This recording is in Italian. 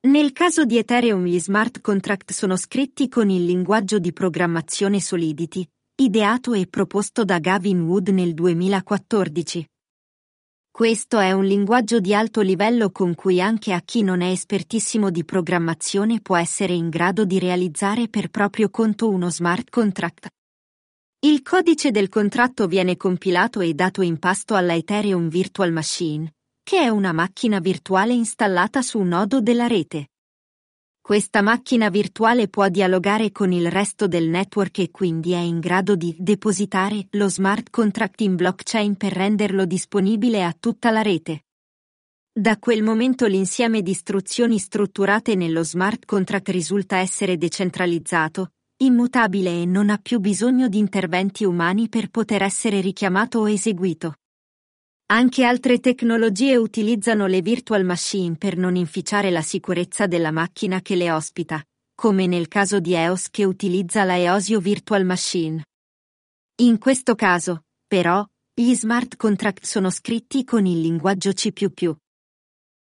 Nel caso di Ethereum gli smart contract sono scritti con il linguaggio di programmazione Solidity, ideato e proposto da Gavin Wood nel 2014. Questo è un linguaggio di alto livello con cui anche a chi non è espertissimo di programmazione può essere in grado di realizzare per proprio conto uno smart contract. Il codice del contratto viene compilato e dato in pasto alla Ethereum Virtual Machine, che è una macchina virtuale installata su un nodo della rete. Questa macchina virtuale può dialogare con il resto del network e quindi è in grado di depositare lo smart contract in blockchain per renderlo disponibile a tutta la rete. Da quel momento l'insieme di istruzioni strutturate nello smart contract risulta essere decentralizzato, immutabile e non ha più bisogno di interventi umani per poter essere richiamato o eseguito. Anche altre tecnologie utilizzano le virtual machine per non inficiare la sicurezza della macchina che le ospita, come nel caso di EOS che utilizza la EOSIO Virtual Machine. In questo caso, però, gli smart contract sono scritti con il linguaggio C++.